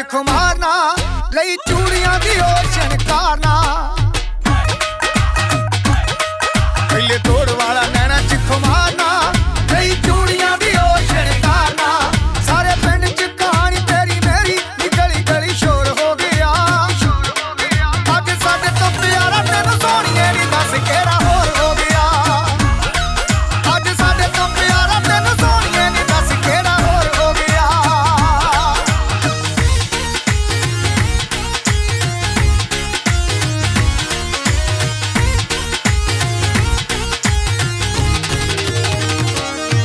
ਖੁਮਾਰਨਾ ਲਈ ਚੂੜੀਆਂ ਦੀ ਓਸ਼ਨ ਕਾਰਨਾ ਪਹਿਲੇ ਤੋੜ ਵਾਲਾ ਨੈਣਾ ਚ ਖੁਮਾਰਨਾ ਲਈ ਚੂੜੀਆਂ ਦੀ ਓਸ਼ਨ ਕਾਰਨਾ ਸਾਰੇ ਪਿੰਡ ਚ ਕਹਾਣੀ ਤੇਰੀ ਮੇਰੀ ਗਲੀ ਗਲੀ ਸ਼ੋਰ ਹੋ ਗਿਆ ਅੱਜ ਸਾਡੇ ਤੋਂ ਪਿਆਰਾ ਤੈਨੂੰ ਸੋਹਣੀਏ ਨੀ ਦੱਸ ਕਿਹੜਾ ਹੋਰ ਹੋ ਗਿਆ ਅੱਜ ਸਾਡੇ ਤੋਂ ਪਿਆਰਾ ਤੈਨੂੰ ਸੋਹਣੀਏ ਨੀ ਦੱਸ ਕਿਹੜਾ ਹੋਰ ਹੋ ਗਿਆ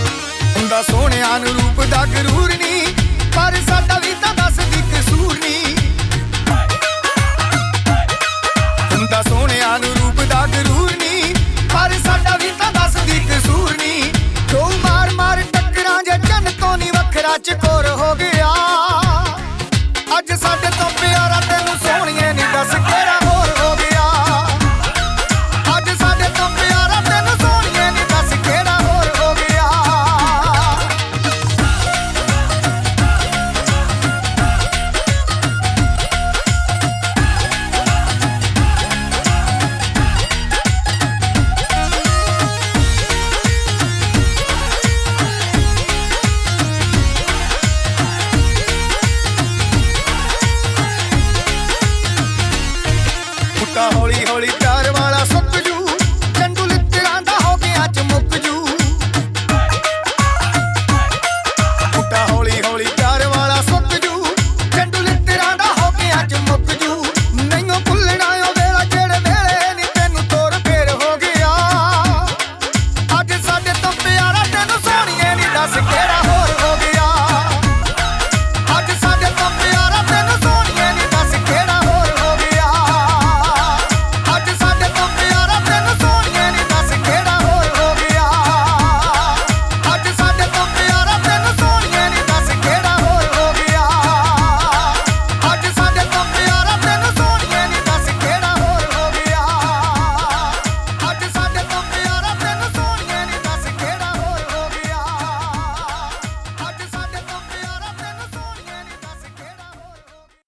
ਹੁੰਦਾ ਸੋਹਣਿਆਂ ਨੂੰ ਰੂਪ ਦਾ ਗਰੂਰ ਨੀ ਪਰ ਸਾਡਾ ਵੀ ਤਾਂ ਦੱਸ ਦੀ ਕਸੂਰ ਨੀ